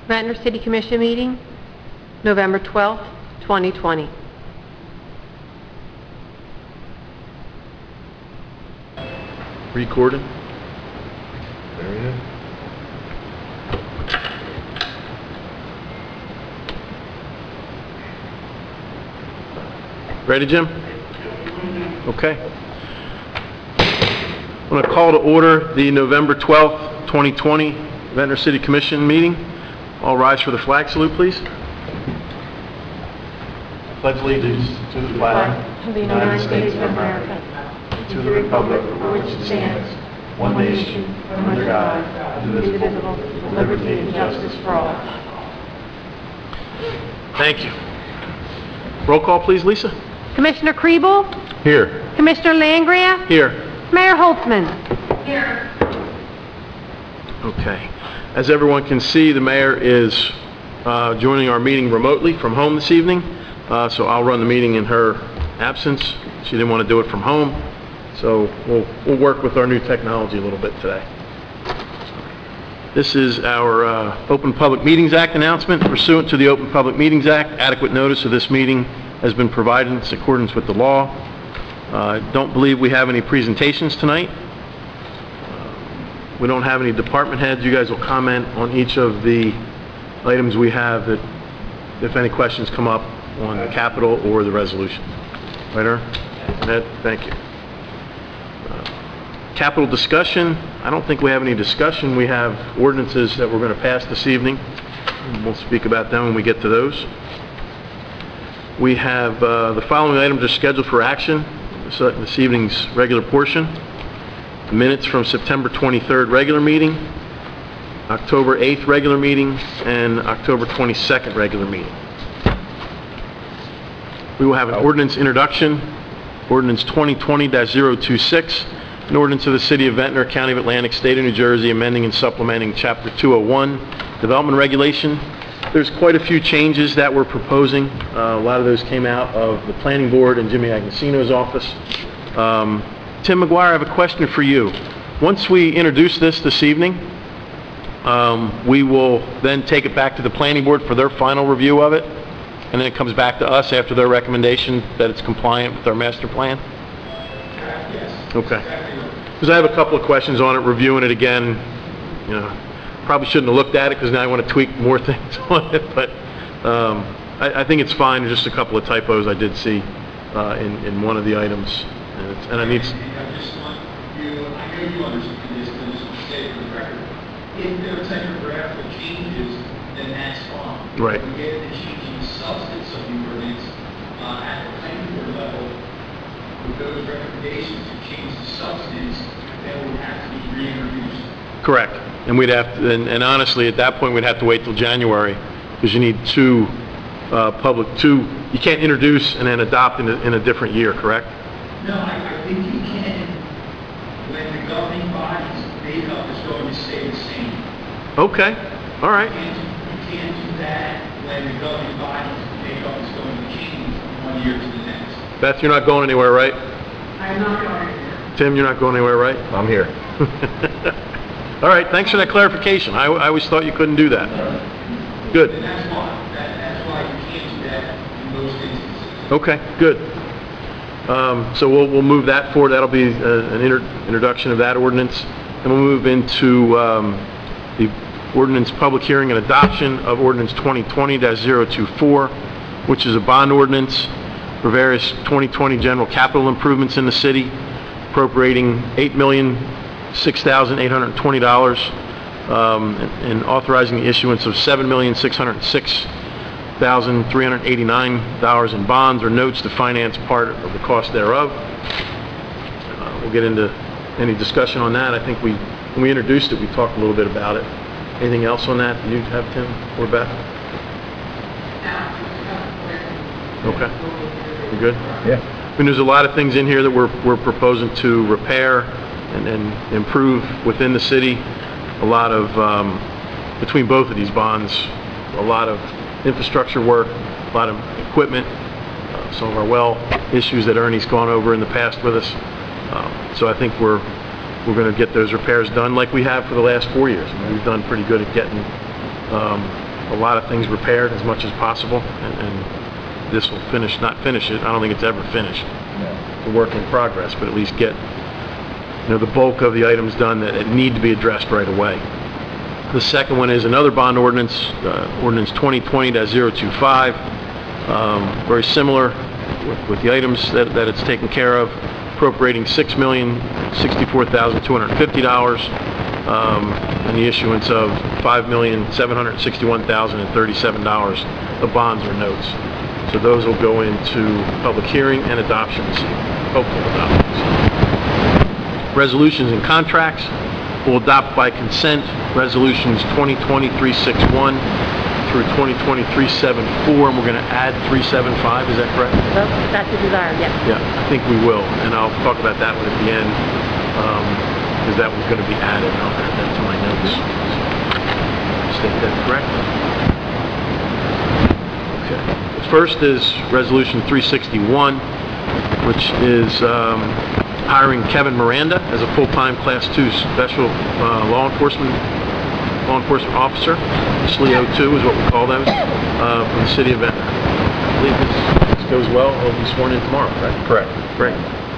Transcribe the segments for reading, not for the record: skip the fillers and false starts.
Ventnor City Commission meeting, November 12th, 2020. Recording. There it is. Ready, Jim? Okay. I'm going to call to order the November 12th, 2020 Ventnor City Commission meeting. All rise for the flag salute, please. Pledge allegiance to the flag Of the United States of America, and to the republic for which it stands, one nation, under God, indivisible, with liberty and justice for all. Thank you. Roll call, please, Lisa. Commissioner Kriebel? Here. Commissioner Landgraf? Here. Mayor Holtzman? Here. Okay. As everyone can see, the mayor is joining our meeting remotely from home this evening, so I'll run the meeting in her absence. She didn't want to do it from home, so we'll work with our new technology a little bit today. This is our Open Public Meetings Act announcement. Pursuant to the Open Public Meetings Act, adequate notice of this meeting has been provided in accordance with the law. Don't believe we have any presentations tonight. We don't have any department heads. You guys will comment on each of the items we have, that if any questions come up on the capital or the resolution. Right, Aaron? Ned, thank you. Capital discussion. I don't think we have any discussion. We have ordinances that we're going to pass this evening. We'll speak about them when we get to those. We have the following items are scheduled for action this evening's regular portion. The minutes from September 23rd regular meeting, October 8th regular meeting, and October 22nd regular meeting. We will have an ordinance introduction, ordinance 2020-026, an ordinance of the City of Ventnor, County of Atlantic, State of New Jersey, amending and supplementing Chapter 201, Development Regulation. There's quite a few changes that we're proposing. A lot of those came out of the Planning Board and Jimmy Agnesino's office. Tim McGuire, I have a question for you. Once we introduce this evening, we will then take it back to the Planning Board for their final review of it, and then it comes back to us after their recommendation that it's compliant with our master plan? Yes. Okay. Because I have a couple of questions on it, reviewing it again. You know, probably shouldn't have looked at it because now I want to tweak more things on it, but I think it's fine. There's just a couple of typos I did see in one of the items, and I need. I just want you, I know you understand this, but just to say for the record, if there are typographical changes, then that's fine. Right. If we get the changing substance of the ordinance at the planning board level, with those recommendations to change the substance, that would have to be reintroduced. Correct. And we'd have to, and honestly, at that point, we'd have to wait till January, because you need two, you can't introduce and then adopt in a different year, correct? No, I think you can, when the governing body's makeup is going to stay the same. Okay. All right. You can't do that when the governing body's makeup is going to change from one year to the next. Beth, you're not going anywhere, right? I'm not going anywhere. Tim, you're not going anywhere, right? I'm here. All right, thanks for that clarification. I always thought you couldn't do that. Good. And that's why you can't do that in most instances. Okay, good. So we'll move that forward. That'll be an introduction of that ordinance. And we'll move into the ordinance public hearing and adoption of ordinance 2020-024, which is a bond ordinance for various 2020 general capital improvements in the city, appropriating $8,006,820 and authorizing the issuance of $7,606,389 in bonds or notes to finance part of the cost thereof. We'll get into any discussion on that. I think when we introduced it, we talked a little bit about it. Anything else on that you have, Tim or Beth? Okay. You good? Yeah. I mean, there's a lot of things in here that we're proposing to repair and improve within the city. A lot of, between both of these bonds, a lot of infrastructure work, a lot of equipment, some of our well issues that Ernie's gone over in the past with us. So I think we're going to get those repairs done like we have for the last 4 years. I mean, we've done pretty good at getting a lot of things repaired as much as possible, and this will not finish it. I don't think it's ever finished. It's a work in progress, but at least get the bulk of the items done that need to be addressed right away. The second one is another bond ordinance, ordinance 2020-025, very similar with the items that it's taken care of, appropriating $6,064,250, and the issuance of $5,761,037 of bonds or notes. So those will go into public hearing and adoption this evening, hopeful adoption this evening. Resolutions and contracts will adopt by consent resolutions 2020-361 through 2020-374, and we're going to add 375, is that correct? Well, that's the desire, yes. Yeah, I think we will, and I'll talk about that one at the end, because that one's going to be added, and I'll add that to my notes. State that correctly. Okay. First is Resolution 361, which is hiring Kevin Miranda as a full-time Class 2 special law enforcement officer. SLEO 2 is what we call them, from the city of Ventnor. I believe this goes well. He'll be sworn in tomorrow, right? Correct. Great.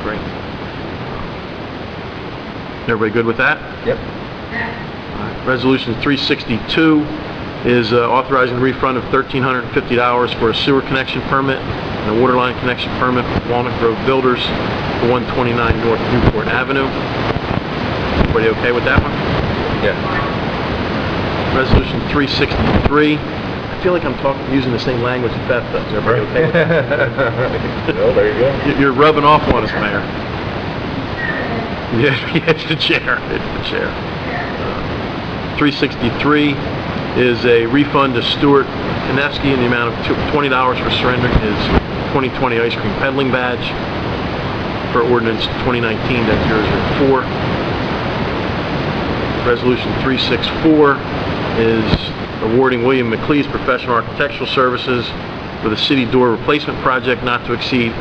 Everybody good with that? Yep. All right. Resolution 362 is authorizing the refund of $1,350 for a sewer connection permit and a water line connection permit with Walnut Grove Builders for 129 North Newport Avenue. Everybody okay with that one? Yeah. Resolution 363. I feel like I'm using the same language that Beth does. Everybody okay with that? Well, there you go. You're rubbing off on us, Mayor. Yeah, it's the chair. 363 is a refund to Stuart Konevsky in the amount of $20 for surrendering his 2020 ice cream peddling badge for ordinance 2019-004. Resolution 364 is awarding William McLeese professional architectural services for the city door replacement project not to exceed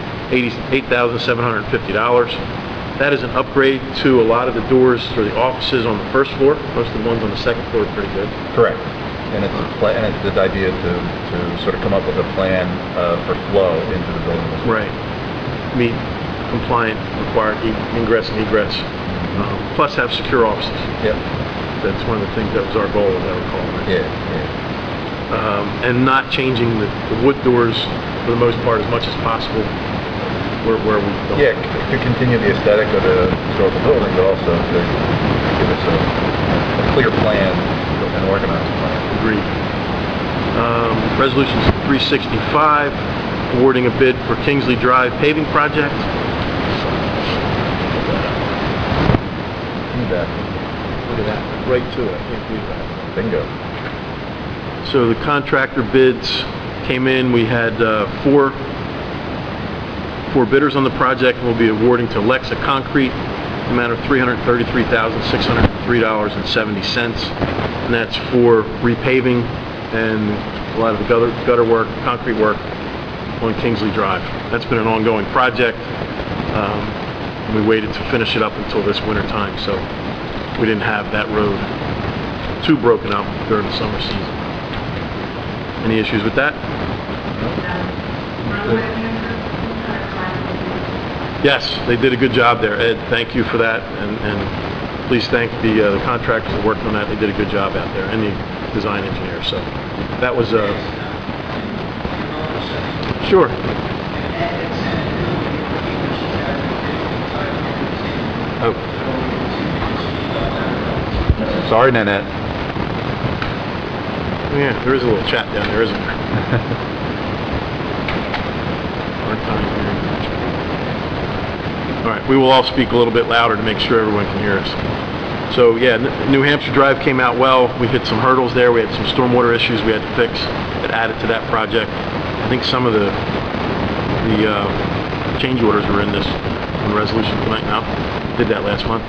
$8,750. That is an upgrade to a lot of the doors for the offices on the first floor. Most of the ones on the second floor are pretty good. Correct. And it's the idea to sort of come up with a plan for flow into the building. Right. Meet compliant required ingress and egress. Plus have secure offices. Yep. That's one of the things that was our goal, as I recall. Right? Yeah. And not changing the wood doors for the most part as much as possible where we don't. Yeah, to continue the aesthetic of the historical building, but also to give us a clear plan, an organized plan. Agreed. Resolution 365, awarding a bid for Kingsley Drive paving project. Look Look at that, right to it. I can't believe that. Bingo. So the contractor bids came in. We had four bidders on the project. We'll be awarding to Lexa Concrete the amount of $333,603.70, and that's for repaving and a lot of the gutter work, concrete work on Kingsley Drive. That's been an ongoing project. We waited to finish it up until this winter time, so we didn't have that road too broken up during the summer season. Any issues with that? Yes, they did a good job there. Ed, thank you for that, and please thank the contractors that worked on that. They did a good job out there, and the design engineer. So that was sure. Oh. Sorry, Nanette. Yeah, there is a little chat down there, isn't there? Hard time hearing that. All right, we will all speak a little bit louder to make sure everyone can hear us. So yeah, New Hampshire Drive came out well. We hit some hurdles there. We had some stormwater issues we had to fix that added to that project. I think some of the change orders were in this on the resolution tonight now. Did that last month?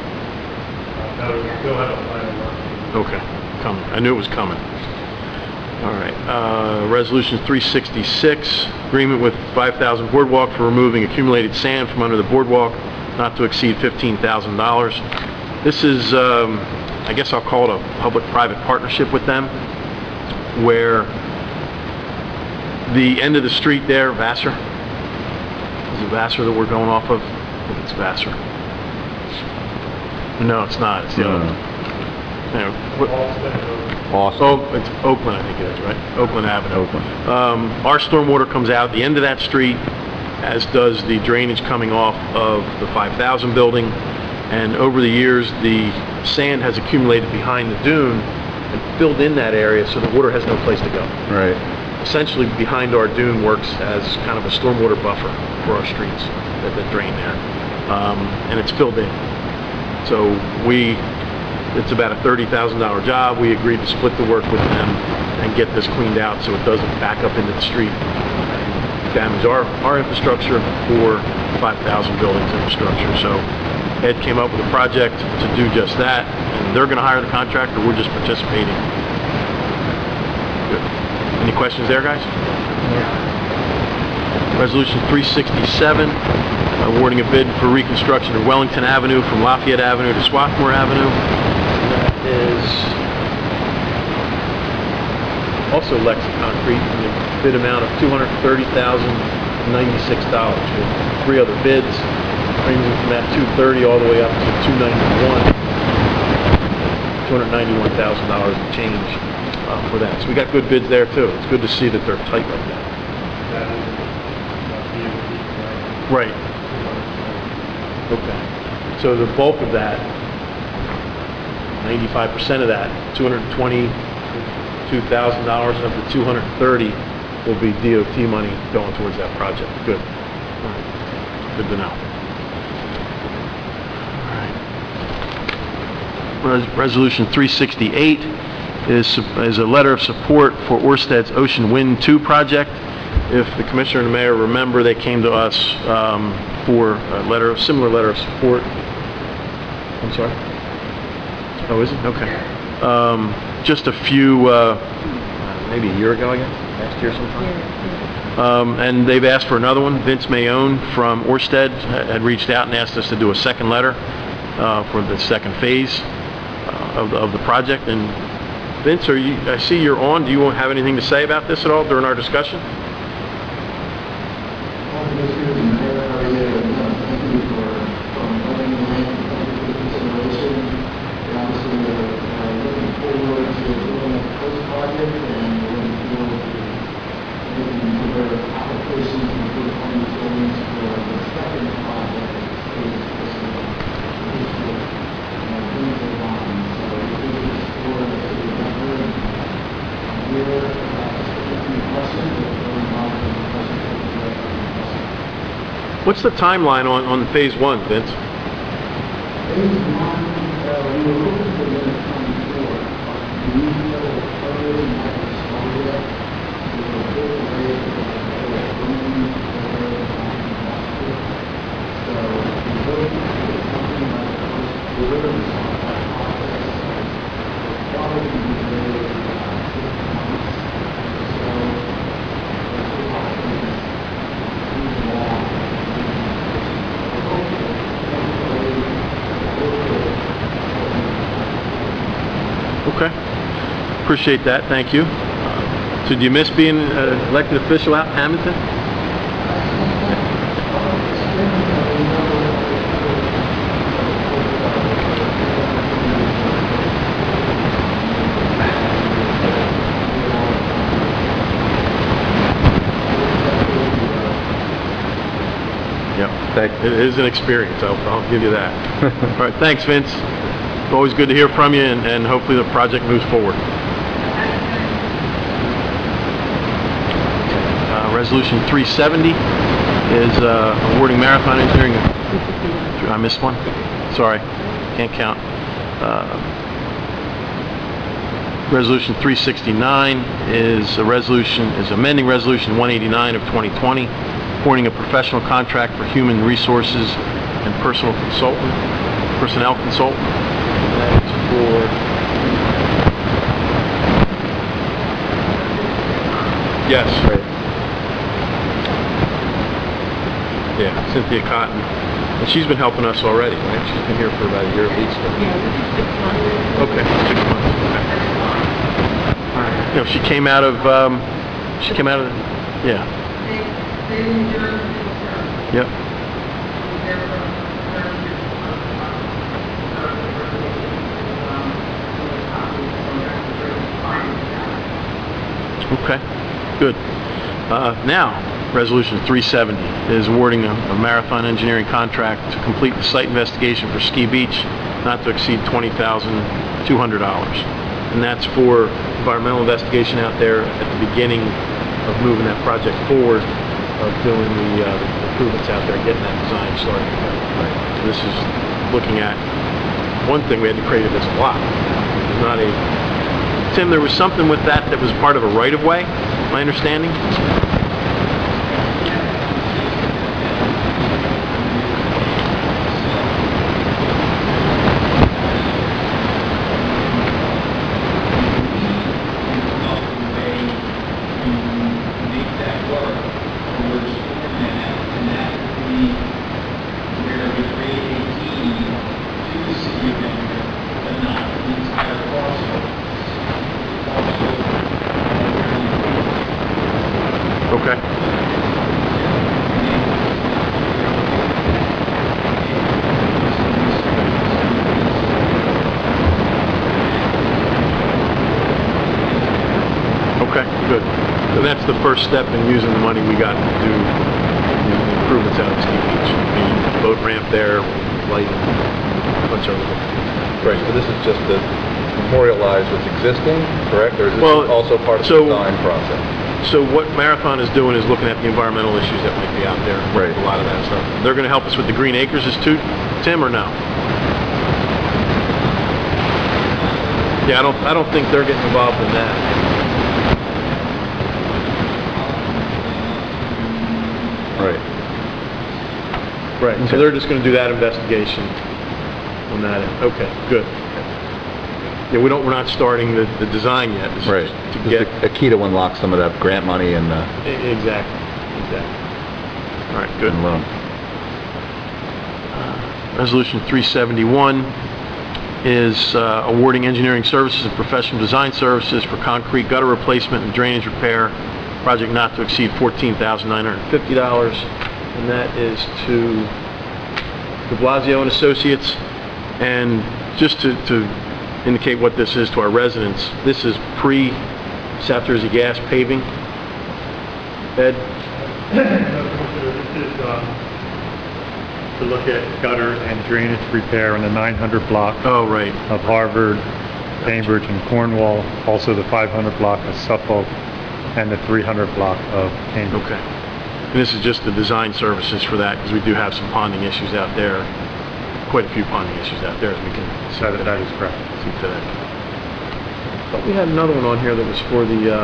Okay, coming. I knew it was coming. All right, resolution 366, agreement with 5000 Boardwalk for removing accumulated sand from under the boardwalk, not to exceed $15,000. This is, I guess I'll call it a public-private partnership with them. where the end of the street there, Vassar? Is it Vassar that we're going off of? I think it's Vassar. No, it's not. It's the other one. Anyway, Awesome. it's Oakland, I think it is, right? Oakland Avenue. Our stormwater comes out the end of that street, as does the drainage coming off of the 5000 building. And over the years, the sand has accumulated behind the dune and filled in that area, so the water has no place to go. Right. Essentially, behind our dune works as kind of a stormwater buffer for our streets that drain there. And it's filled in. So it's about a $30,000 job. We agreed to split the work with them and get this cleaned out so it doesn't back up into the street and damage our infrastructure or 5,000 buildings infrastructure. So Ed came up with a project to do just that, and they're going to hire the contractor. We're just participating. Good. Any questions there, guys? Resolution 367, awarding a bid for reconstruction of Wellington Avenue from Lafayette Avenue to Swarthmore Avenue. That is also Lexi Concrete, and the bid amount of $230,096 with 3 other bids, ranging from that $230 all the way up to $291,000 and change for that. So we got good bids there too. It's good to see that they're tight like that. Right. Okay. So the bulk of that, 95% of that, $222,000 of the $230 will be DOT money going towards that project. Good. All right. Good to know. All right. Resolution 368 is a letter of support for Orsted's Ocean Wind 2 project. If the commissioner and the mayor remember, they came to us for a similar letter of support. I'm sorry? Oh, is it? Okay. Just a few, maybe a year ago, I guess? Last year sometime? And they've asked for another one. Vince Mayone from Orsted had reached out and asked us to do a second letter for the second phase of the project. And Vince, I see you're on. Do you have anything to say about this at all during our discussion? What's the timeline on phase 1, Vince? Phase 1, we were looking for the 24. We need to know earlier than that to start with. We were a bit away from So we looked at something like the first quarter and saw that process. It'll probably be delayed about 6 months or so. That's the option is too long. Okay. Appreciate that. Thank you. So do you miss being an elected official out in Hamilton? Thank you. It is an experience. I'll give you that. All right. Thanks, Vince. It's always good to hear from you, and hopefully the project moves forward. Resolution 370 is awarding Marathon Engineering. I missed one? Sorry. Can't count. Resolution 369 is amending Resolution 189 of 2020, appointing a professional contract for human resources and personnel consultant. That is for yes, right. Yeah, Cynthia Cotton, and she's been helping us already, right? She's been here for about a year at least. Yeah, 6 months. Okay, 6 months. Okay. All right. know, she came out of, yeah. Yep. Okay, good. Now, Resolution 370 is awarding a Marathon Engineering contract to complete the site investigation for Ski Beach, not to exceed $20,200. And that's for environmental investigation out there at the beginning of moving that project forward, of doing the improvements out there, getting that design started. Right. So this is looking at, one thing, we had to create it as a block. It's not a, Tim, there was something with that that was part of a right-of-way, my understanding? Okay. Okay, good. So that's the first step in using the money we got to do the improvements out at Ski Beach. The boat ramp there, lighting, a bunch of other things. Right, so this is just to memorialize what's existing, correct? Or is this Well, also part of so- the design process? So what Marathon is doing is looking at the environmental issues that might be out there. Right. A lot of that stuff. They're going to help us with the Green Acres too, Tim, or no? Yeah, I don't think they're getting involved in that. Right. Right. So they're just going to do that investigation on that end. Okay, good. Yeah, we're not starting the design yet. This is Right. To Just get a key to unlock some of that grant money and exactly. All right, good. and loan. Resolution 371 is awarding engineering services and professional design services for concrete gutter replacement and drainage repair, project not to exceed $14,950, and that is to de Blasio and Associates. And just to indicate what this is to our residents, this is pre-South Jersey Gas paving. Ed? This is to look at gutter and drainage repair in the 900 block Oh, right. of Harvard, Cambridge, and Cornwall, also the 500 block of Suffolk, and the 300 block of Cambridge. Okay. And this is just the design services for that, because we do have some ponding issues out there. Quite a few ponding issues out there, as we can see That today. is correct. See today. But we had another one on here that was for the,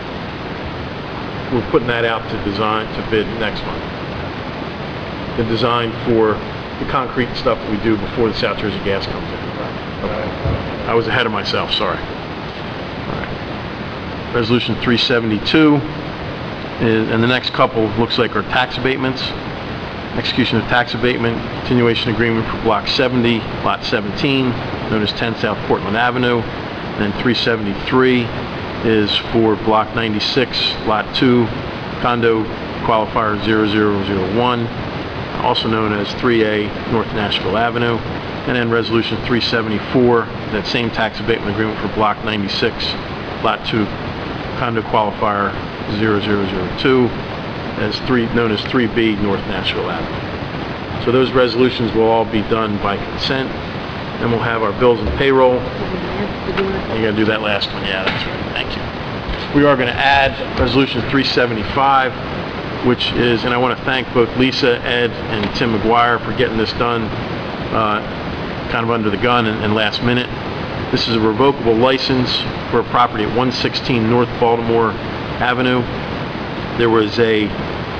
we're putting that out to bid next month. The design for the concrete stuff that we do before the South Jersey Gas comes in. Okay. I was ahead of myself, sorry. All right. Resolution 372, and the next couple looks like are tax abatements. Execution of tax abatement, continuation agreement for Block 70, Lot 17, known as 10 South Portland Avenue. And then 373 is for Block 96, Lot 2, condo qualifier 0001, also known as 3A North Nashville Avenue. And then Resolution 374, that same tax abatement agreement for Block 96, Lot 2, condo qualifier 0002. Known as 3B North Nashville Avenue. So those resolutions will all be done by consent, and we'll have our bills and payroll. You gotta do that last one, yeah, that's right, thank you. We are gonna add Resolution 375, which is, and I wanna thank both Lisa, Ed, and Tim McGuire for getting this done kind of under the gun and last minute. This is a revocable license for a property at 116 North Baltimore Avenue. There's a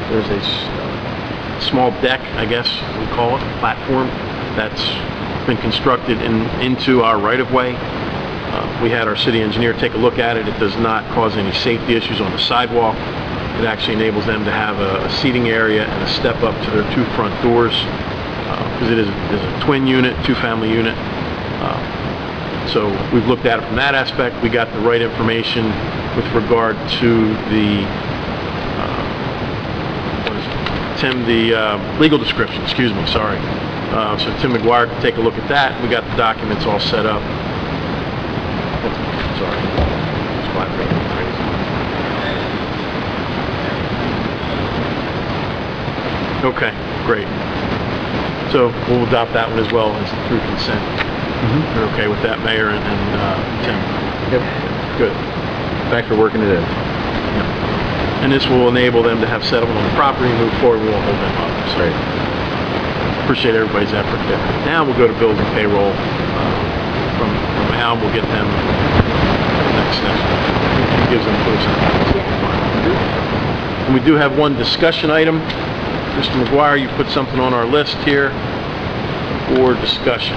small deck, I guess we call it, platform, that's been constructed into our right-of-way. We had our city engineer take a look at it. It does not cause any safety issues on the sidewalk. It actually enables them to have a seating area and a step up to their two front doors, because it is a twin unit, two-family unit. So we've looked at it from that aspect. We got the right information with regard to the, Tim, the legal description, excuse me, sorry. So Tim McGuire can take a look at that. We got the documents all set up. Sorry. It's flat rate. Okay, great. So we'll adopt that one as well as through consent. You're okay with that, Mayor and Tim? Yep. Good. Thanks for working it in. And this will enable them to have settlement on the property and move forward. We won't hold them up. So Great. appreciate everybody's effort there. Now we'll go to bills and payroll. From Al, we'll get them next step. He gives them close. And we do have one discussion item. Mr. McGuire, you put something on our list here for discussion.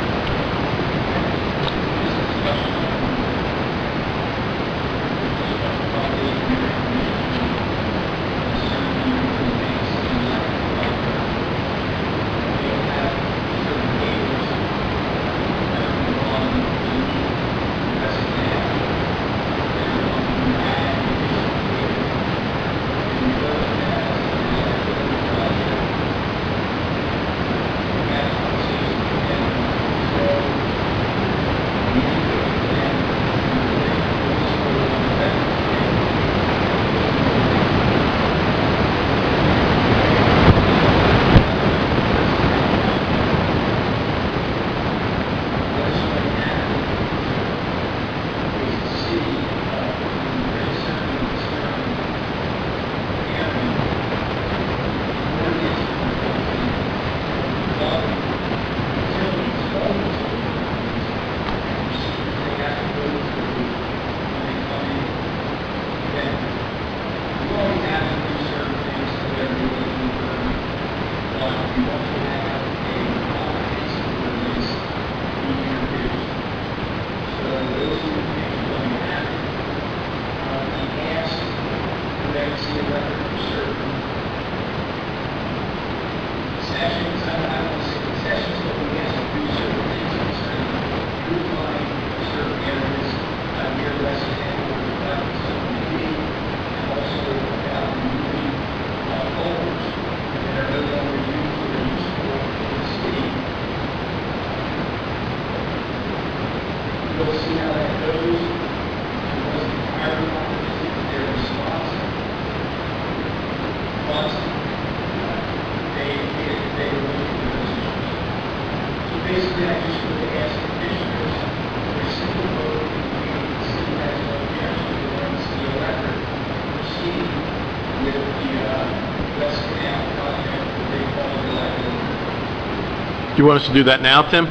Do you want us to do that now, Tim?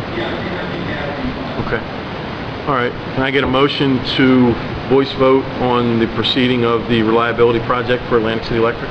Okay. All right. Can I get a motion to voice vote on the proceeding of the reliability project for Atlantic City Electric?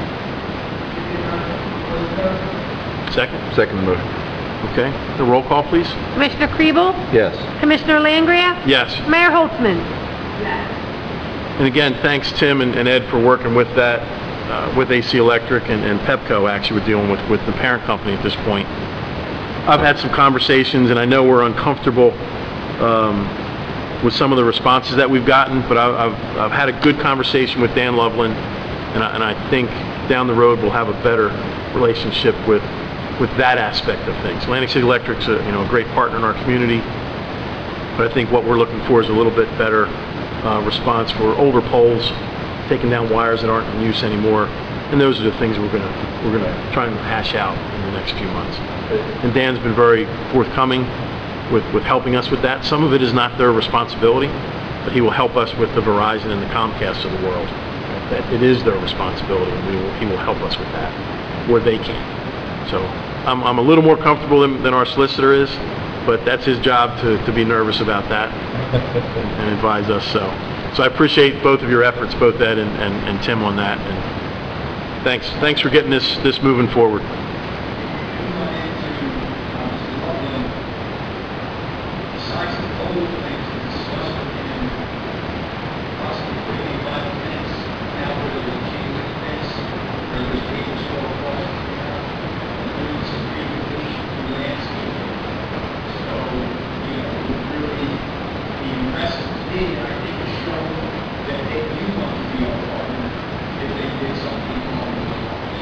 Second? Second motion. Okay. The roll call, please. Commissioner Kriebel? Yes. Commissioner Langria? Yes. Mayor Holtzman? And again, thanks, Tim and Ed, for working with that, with AC Electric and Pepco, actually, we're dealing with the parent company at this point. I've had some conversations, and I know we're uncomfortable with some of the responses that we've gotten, but I've had a good conversation with Dan Loveland, and I think down the road we'll have a better relationship with that aspect of things. Atlantic City Electric's a great partner in our community, but I think what we're looking for is a little bit better response for older poles, taking down wires that aren't in use anymore, and those are the things we're gonna try and hash out in the next few months. And Dan's been very forthcoming with helping us with that. Some of it is not their responsibility, but he will help us with the Verizon and the Comcast of the world. That it is their responsibility, and he will help us with that where they can. So I'm a little more comfortable than our solicitor is, but that's his job to be nervous about that and advise us. So I appreciate both of your efforts, both Ed and Tim, on that. And thanks for getting this moving forward.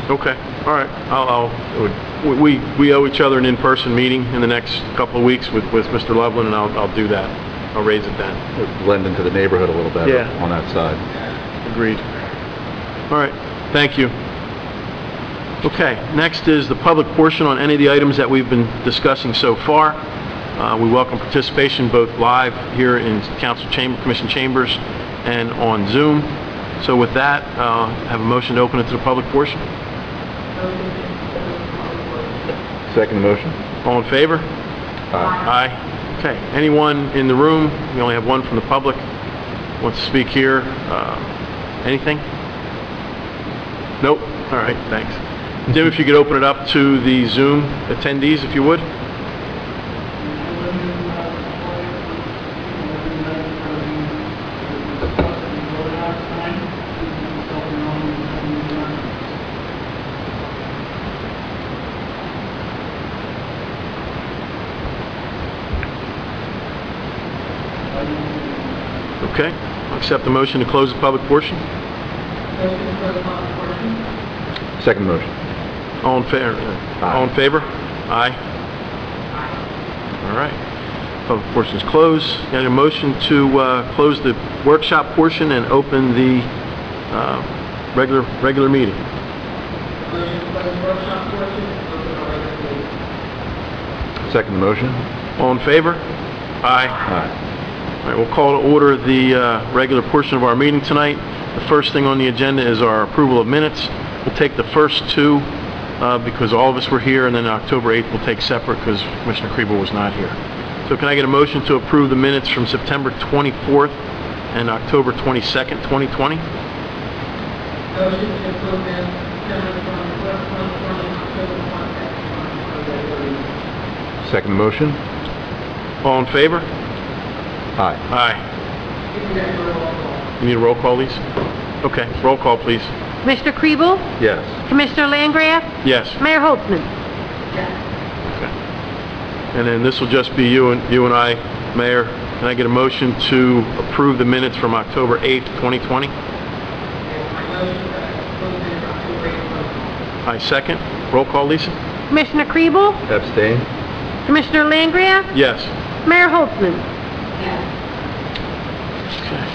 Okay, all right. We owe each other an in-person meeting in the next couple of weeks with Mr. Loveland, and I'll do that. I'll raise it then. It'll blend into the neighborhood a little better Yeah. on that side. Agreed. All right, thank you. Okay, next is the public portion on any of the items that we've been discussing so far. We welcome participation both live here in Commission chambers and on Zoom. So with that, have a motion to open it to the public portion. Second motion? All in favor? Aye. Aye. Okay, anyone in the room, we only have one from the public, wants to speak here. Anything? Nope. All right, thanks. Jim, if you could open it up to the Zoom attendees, if you would. Okay, I'll accept the motion to close the public portion. Second motion? All in favor? All in favor? Aye. All right. Public portion is closed. Got a motion to close the workshop portion and open the regular meeting. Second motion? All in favor? Aye. Aye. All right, we'll call to order the regular portion of our meeting tonight. The first thing on the agenda is our approval of minutes. We'll take the first two because all of us were here, and then October 8th we'll take separate because Commissioner Kriebel was not here. So can I get a motion to approve the minutes from September 24th and October 22nd, 2020? Motion to approve minutes September 24th, 2020, October 22nd, 2020. Second motion? All in favor? Aye. Aye. You need a roll call, Lisa? Okay, roll call, please. Mr. Kriebel? Yes. Commissioner Landgraf? Yes. Mayor Holtzman? Okay. And then this will just be you and I, Mayor. Can I get a motion to approve the minutes from October 8th, 2020? I second. Roll call, Lisa? Commissioner Kriebel? Abstain? Commissioner Landgraf? Yes. Mayor Holtzman? Okay.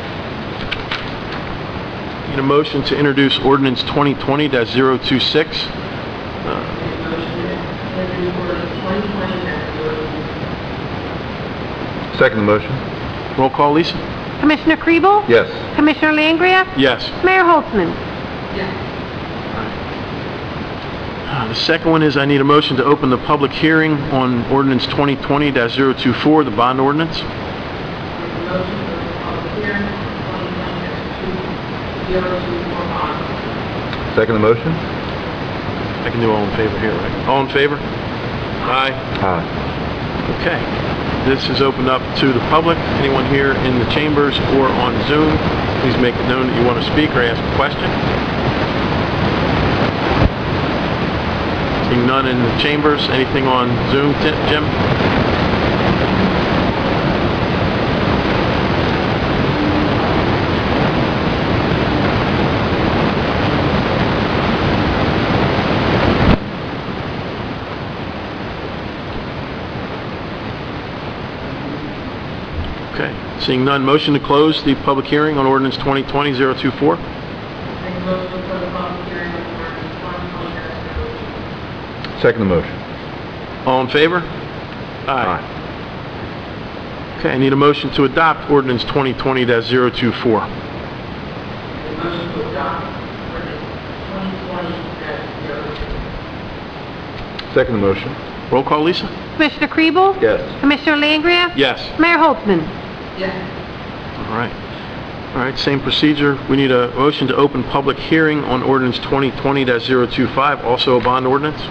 Need a motion to introduce ordinance 2020-026. Second motion? Roll call, Lisa? Commissioner Kriebel? Yes. Commissioner Landgraf? Yes. Mayor Holtzman? The second one is I need a motion to open the public hearing on ordinance 2020-024, the bond ordinance. Second motion? I can do all in favor here, right? All in favor? Aye. Aye. Okay. This is opened up to the public. Anyone here in the chambers or on Zoom, please make it known that you want to speak or ask a question. Seeing none in the chambers. Anything on Zoom, Jim? Okay. Seeing none, motion to close the public hearing on ordinance 2020-024. Second motion? All in favor? Aye. Okay, I need a motion to adopt ordinance 2020-024. Second motion? Roll call, Lisa? Commissioner Kriebel? Yes. Commissioner Landgraf? Yes. Mayor Holtzman? All right. All right, same procedure. We need a motion to open public hearing on ordinance 2020-025, also a bond ordinance.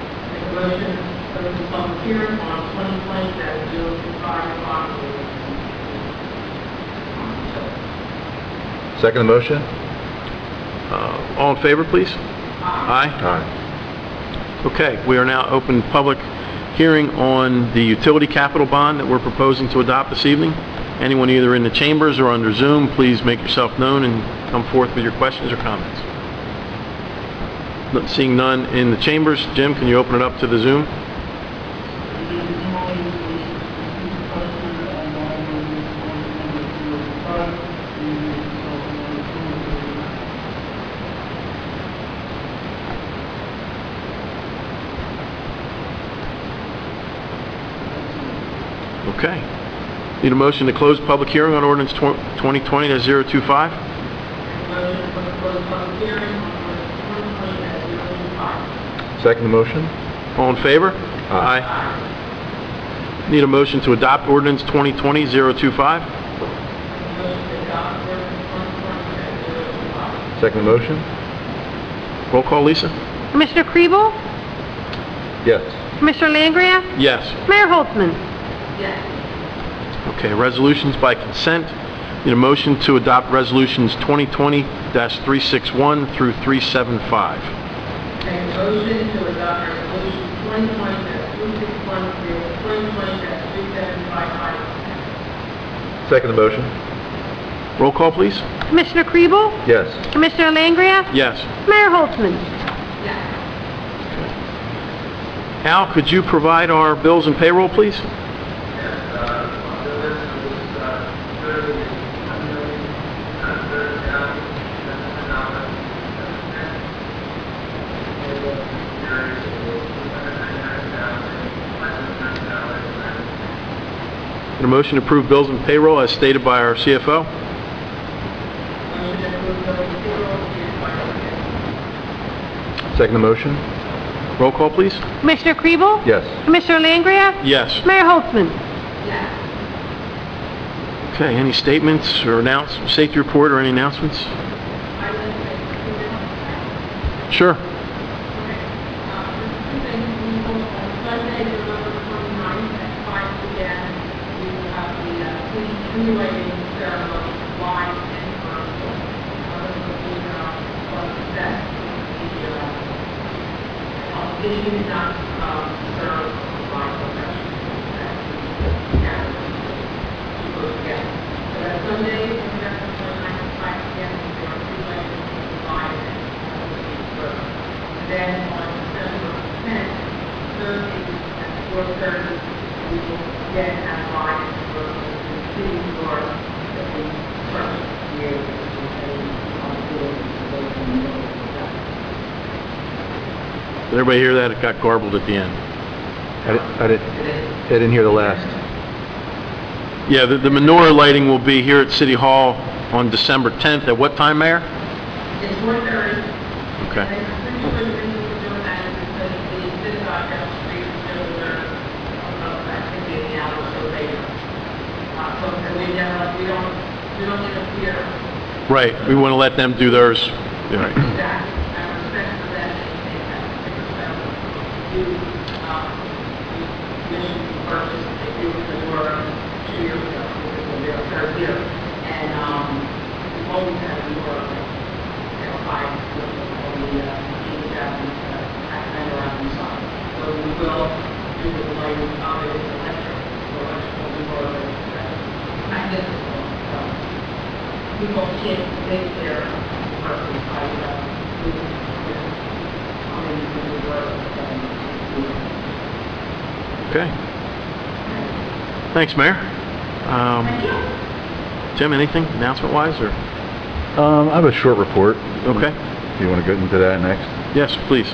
Second motion? All in favor, please? Aye. Aye. Okay, we are now open public hearing on the utility capital bond that we're proposing to adopt this evening. Anyone either in the chambers or under Zoom, please make yourself known and come forth with your questions or comments. Seeing none in the chambers. Jim, can you open it up to the Zoom? Okay. Need a motion to close public hearing on ordinance 2020-025? Second the motion? All in favor? Aye. Need a motion to adopt ordinance 2020-025? Second the motion? Roll call, Lisa? Commissioner Kriebel? Yes. Commissioner Langgraf? Yes. Mayor Holtzman? Okay, resolutions by consent. Need a motion to adopt resolutions 2020-361 through 375. Make a motion to adopt resolution 2020-361 through 2020-375. Second the motion? Roll call, please. Commissioner Kriebel? Yes. Commissioner Langgraf? Yes. Mayor Holtzman? Al, could you provide our bills and payroll, please? Need a motion to approve bills and payroll as stated by our CFO? Second the motion? Roll call, please. Commissioner Kriebel? Yes. Commissioner Langgraf? Yes. Mayor Holtzman? Okay, any statements or safety report or any announcements? Sure. Then on December 10th, Thursday at 4:30, we will again have live for the city store that we purchased here on Did everybody hear that? It got garbled at the end. I didn't hear the last. Yeah, the menorah lighting will be here at City Hall on December 10th. At what time, Mayor? It's 4:30. Okay. And the reason we're doing that is because the synagogue down the street is still there, activity in the hour or so later. So we don't interfere. Right, we want to let them do theirs. All right. Exactly. I respect for that, and that particular you, mission purchase, they do the work 2 years ago, this will be our third year. And, we always have the work, five, on the, Japanese, accident around the side. So we will do the lighting, it's electrical work, magnificent. People can't live there, versus I, Okay. Thanks, Mayor. Jim, anything announcement-wise, or? I have a short report. Okay. If you want to go into that next. Yes, please.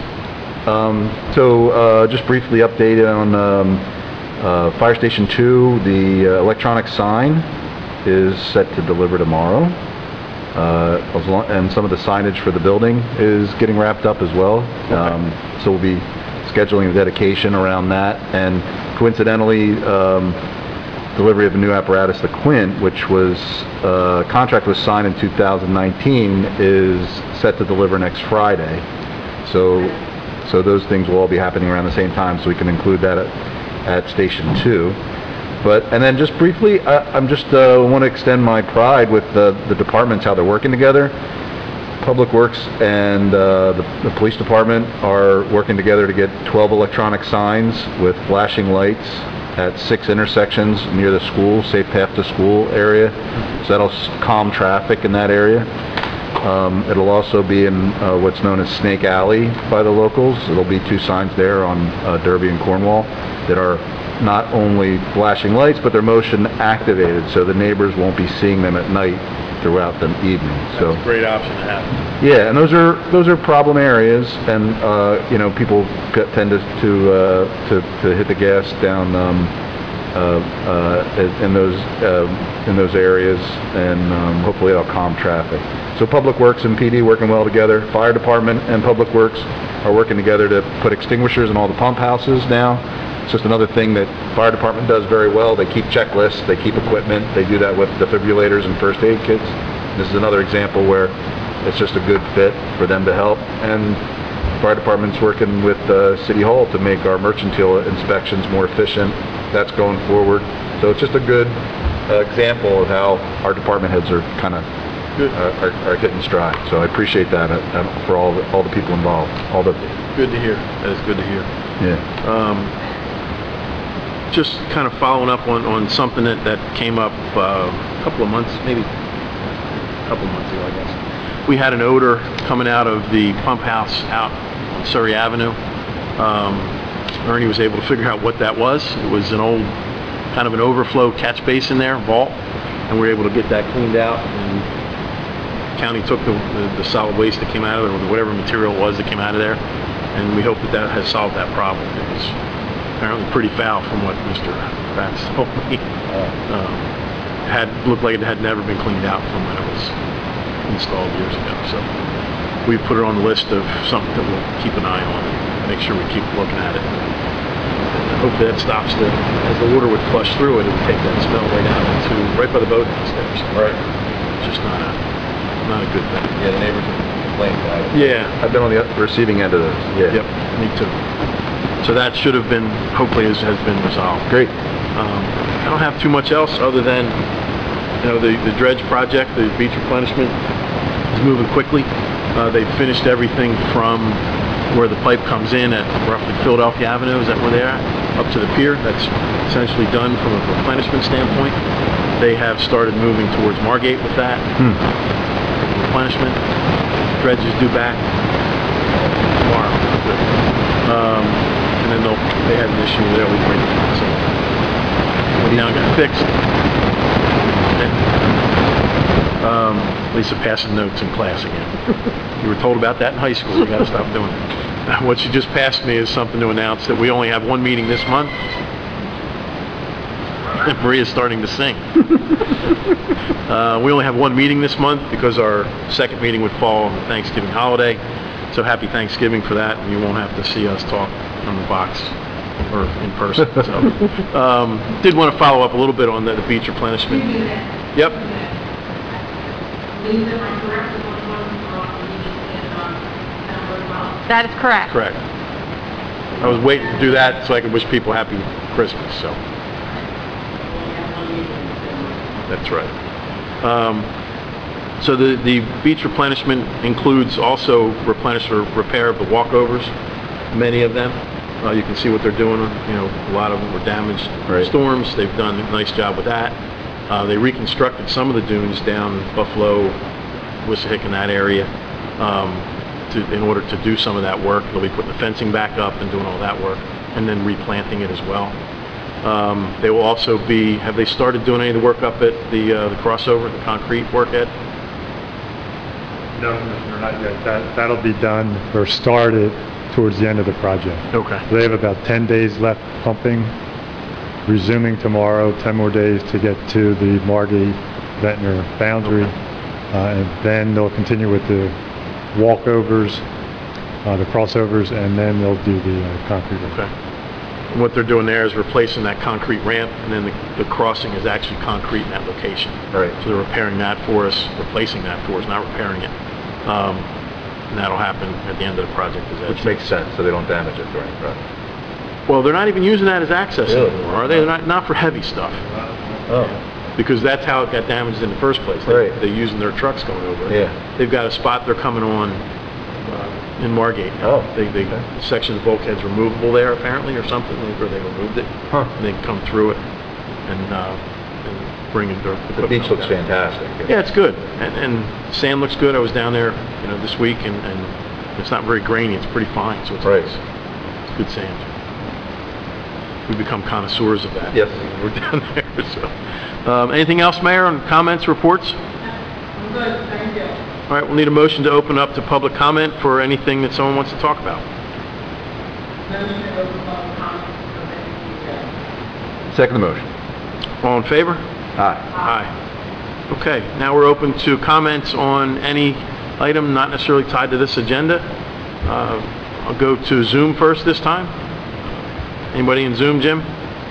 Just briefly updated on Fire Station 2, the electronic sign is set to deliver tomorrow. And some of the signage for the building is getting wrapped up as well. Okay. So we'll be scheduling a dedication around that. And coincidentally, delivery of a new apparatus, the Quint, which was contract was signed in 2019, is set to deliver next Friday. So those things will all be happening around the same time, so we can include that at Station 2. And then just briefly, I'm just want to extend my pride with the departments, how they're working together. Public Works and the police department are working together to get 12 electronic signs with flashing lights at 6 intersections near the school, safe path to school area. So that'll calm traffic in that area. It'll also be in what's known as Snake Alley by the locals. There'll be 2 signs there on Derby and Cornwall that are not only flashing lights, but they're motion activated, so the neighbors won't be seeing them at night throughout the evening. So Great option to have. yeah, and those are problem areas, and you know, people tend to hit the gas down in those areas, and hopefully it'll calm traffic. So Public Works and PD working well together. Fire Department and Public Works are working together to put extinguishers in all the pump houses now. It's just another thing that Fire Department does very well. They keep checklists, they keep equipment, they do that with defibrillators and first aid kits. This is another example where it's just a good fit for them to help. And Fire Department's working with City Hall to make our mercantile inspections more efficient. That's going forward. So it's just a good example of how our department heads are kind of are hitting stride. So I appreciate that for all the people involved. Good to hear. That is good to hear. Yeah. Just kind of following up on something that came up a couple of months ago, I guess. We had an odor coming out of the pump house out on Surrey Avenue. Ernie was able to figure out what that was. It was an old, kind of an overflow catch basin there, vault, and we were able to get that cleaned out. And the county took the solid waste that came out of it, or whatever material it was that came out of there, and we hope that has solved that problem. It was apparently pretty foul from what Mr. Kratz told me. Looked like it had never been cleaned out from when it was installed years ago. So we put it on the list of something that we'll keep an eye on and make sure we keep looking at it. And hopefully that stops as the water would flush through it, it would take that smell right by the boat downstairs. Right. It's just not a good thing. Yeah, the neighbors have complained about it. Yeah. I've been on the receiving end of those. Yeah. Yep, me too. So that should have been, hopefully has been resolved. Great. I don't have too much else other than, you know, the dredge project, the beach replenishment is moving quickly. They finished everything from where the pipe comes in at roughly Philadelphia Avenue, is that where they're at? Up to the pier. That's essentially done from a replenishment standpoint. They have started moving towards Margate with that. Replenishment. Dredge is due back tomorrow. And then they had an issue with their leak breaking. So we now got fixed. Lisa passing notes in class again. You were told about that in high school. You got to stop doing it. What she just passed me is something to announce that we only have one meeting this month. Maria's starting to sing. We only have one meeting this month because our second meeting would fall on the Thanksgiving holiday. So happy Thanksgiving for that, and you won't have to see us talk on the box or in person. So, did want to follow up a little bit on the beach replenishment. Yep. That is correct. Correct. I was waiting to do that so I could wish people happy Christmas. So that's right. So the beach replenishment includes also replenish or repair of the walkovers, many of them. You can see what they're doing. You know, a lot of them were damaged in storms. They've done a nice job with that. They reconstructed some of the dunes down Buffalo, Wissahick, in that area in order to do some of that work. They'll be putting the fencing back up and doing all that work, and then replanting it as well. They will also be, have they started doing any of the work up at the crossover, the concrete work, Ed? No, not yet. That'll be done or started towards the end of the project. Okay. They have about 10 days left pumping, resuming tomorrow, 10 more days to get to the Margate-Ventnor boundary. And then they'll continue with the walkovers, the crossovers, and then they'll do the concrete work. Okay. And what they're doing there is replacing that concrete ramp, and then the crossing is actually concrete in that location. Right. So they're repairing that for us, replacing that for us, not repairing it. And that'll happen at the end of the project. Which makes sense, so they don't damage it during the project. Well, they're not even using that as access Really? anymore, are they? They're not for heavy stuff. Oh. Because that's how it got damaged in the first place. Right. They're using their trucks going over it. Yeah. They've got a spot they're coming on in Margate. Oh. Section of the bulkhead's removable there apparently or something, or they removed it. Huh. And they can come through it and bringing their The equipment beach up looks there. fantastic. Yeah, it's good, and sand looks good. I was down there, this week, and it's not very grainy. It's pretty fine, so it's Right. nice. It's good sand. We become connoisseurs of that. Yes. We're down there. So, anything else, Mayor? On comments, reports? I'm good, thank you. All right, we'll need a motion to open up to public comment for anything that someone wants to talk about. Motion to open public comment for the Second motion. All in favor? Aye. Aye. Okay, now we're open to comments on any item not necessarily tied to this agenda. I'll go to Zoom first this time. Anybody in Zoom, Jim?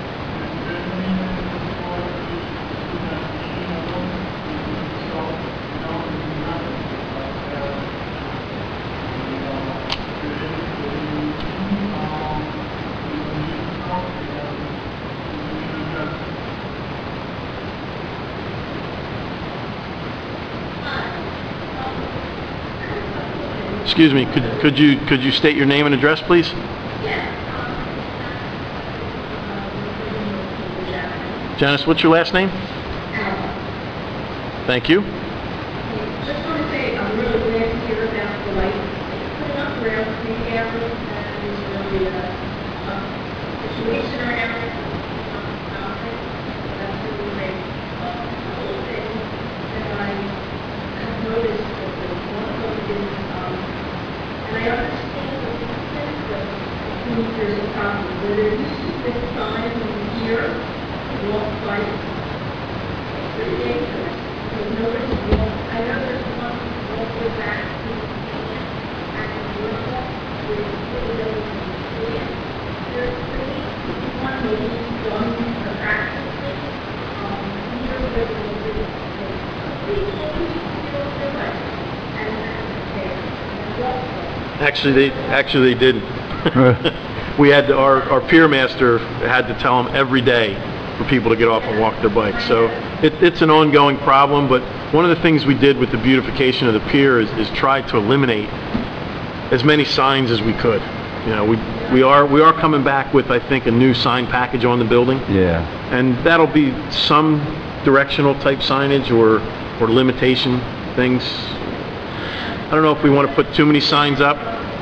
Excuse me, could you state your name and address, please? Janice, what's your last name? Thank you. Just want to say, I'm really glad to hear about the light putting up around 3 hours, and there's going to be a situation around it. That's really great. A couple of things that I have noticed that one of them is, and I understand what you said, but I think there's a problem, where there used to be a sign here, walk light, it's pretty dangerous. Nobody's walk, I know there's one walk with that, and there's one maybe done practically, here with Actually, they did. We had our pier master had to tell them every day for people to get off and walk their bikes. So it's an ongoing problem, but one of the things we did with the beautification of the pier is try to eliminate as many signs as we could. We are coming back with, I think, a new sign package on the building, Yeah. and that'll be some directional type signage or limitation things. I don't know if we want to put too many signs up.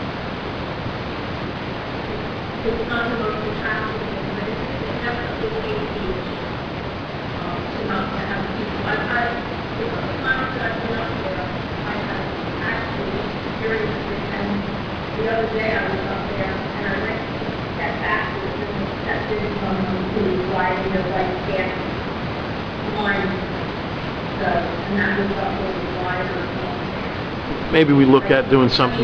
It's not the most attractive thing, but it's definitely safety to not to have people. The times that I've been up there, I have actually experienced it, and the other day I was up there, and I went that backwards and stepped in the riding the like gas line, and that was up over the wire or something. Maybe we look at doing something.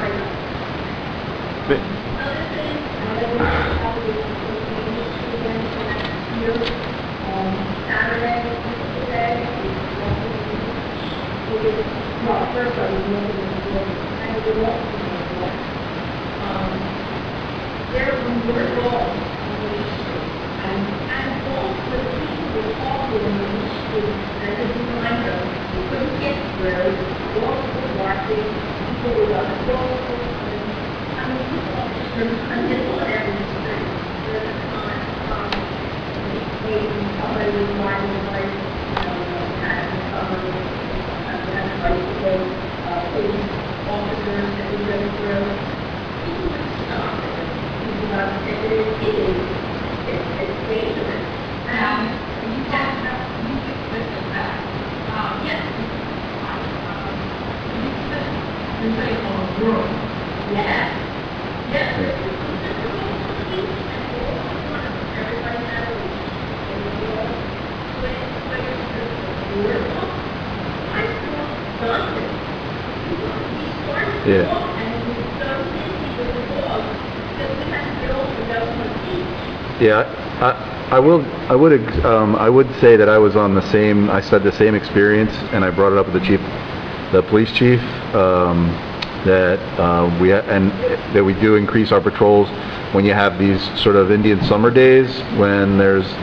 Yeah, I would say that I was on the same, I said the same experience, and I brought it up with the police chief, that that we do increase our patrols when you have these sort of Indian summer days when there was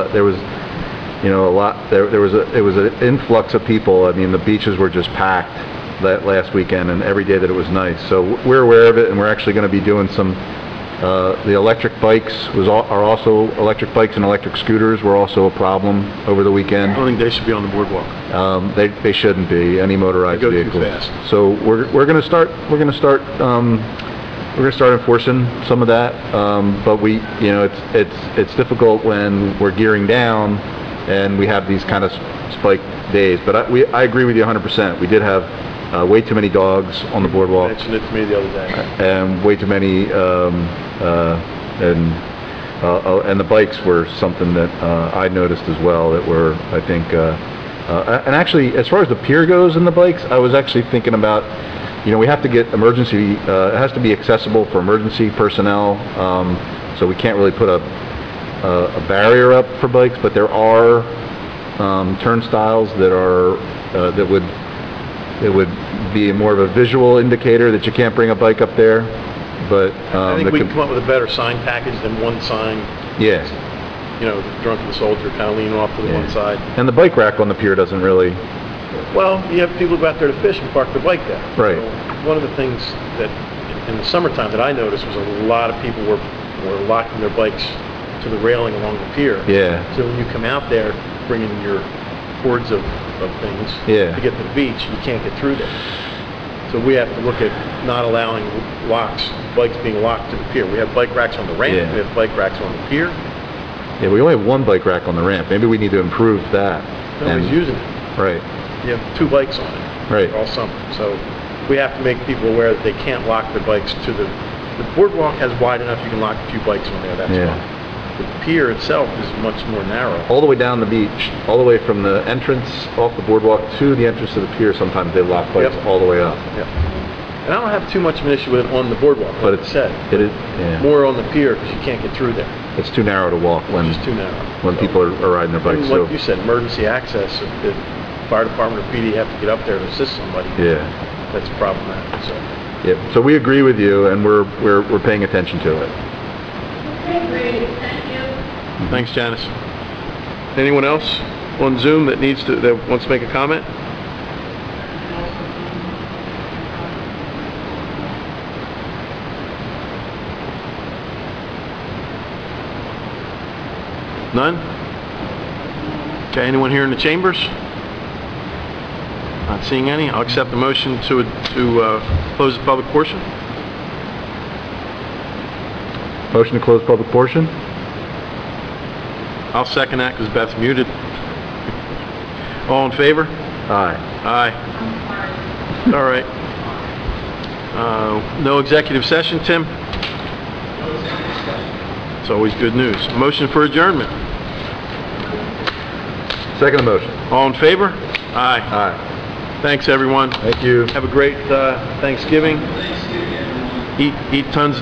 an influx of people. I mean, the beaches were just packed that last weekend and every day that it was nice. So we're aware of it, and we're actually going to be doing some The electric bikes electric bikes and electric scooters were also a problem over the I weekend. don't think they should be on the boardwalk. They shouldn't be any motorized They go too vehicles. fast. So we're going to start enforcing some of that. But it's difficult when we're gearing down and we have these kind of spike days. But I agree with you 100%. We did have way too many dogs on the boardwalk. Mentioned it to me the other day. And way too many, and the bikes were something that I noticed as well that were, I think, and actually, as far as the pier goes and the bikes, I was actually thinking about, we have to get emergency, it has to be accessible for emergency personnel, so we can't really put a barrier up for bikes, but there are turnstiles that are, that would be more of a visual indicator that you can't bring a bike up there, but I think we can come up with a better sign package than one sign, yeah, drunken soldier kind of leaning off to the one side. and the bike rack on the pier doesn't really, Well, you have people who go out there to fish and park their bike there. Right. So one of the things that in the summertime that I noticed was a lot of people were locking their bikes to the railing along the pier. yeah, So when you come out there bringing your cords of things Yeah. to get to the beach, you can't get through there. So we have to look at not allowing bikes being locked to the pier. We have bike racks on the ramp, Yeah. we have bike racks on the pier, yeah, we only have one bike rack on the ramp, maybe we need to improve that. nobody's And- using it. Right, You have 2 bikes on it. Right. All summer. So we have to make people aware that they can't lock their bikes to the boardwalk has wide enough you can lock a few bikes on there, that's Yeah. fine. The pier itself is much more narrow. all the way down the beach, all the way from the entrance off the boardwalk to the entrance to the pier, sometimes they lock bikes Yep. all the way up. Yeah. And I don't have too much of an issue with it on the boardwalk, But like I said. it is, yeah, More on the pier because you can't get through there. it's too narrow to walk It's when just too narrow. when So- people are riding their bikes, And so, like you said, emergency access, if the fire department or PD have to get up there to assist somebody, yeah. that's problematic, so. Yep, so we agree with you, and we're paying attention to it. Okay, great, thank you. Thanks, Janice. Anyone else on Zoom that wants to make a comment? None? Okay, anyone here in the chambers? Not seeing any. I'll accept the motion to close the public portion. Motion to close public portion? I'll second that because Beth's muted. All in favor? Aye. Aye. All right. No executive session, Tim? It's always good news. Motion for adjournment. Second motion. All in favor? Aye. Aye. Thanks, everyone. Thank you. Have a great Thanksgiving. Eat tons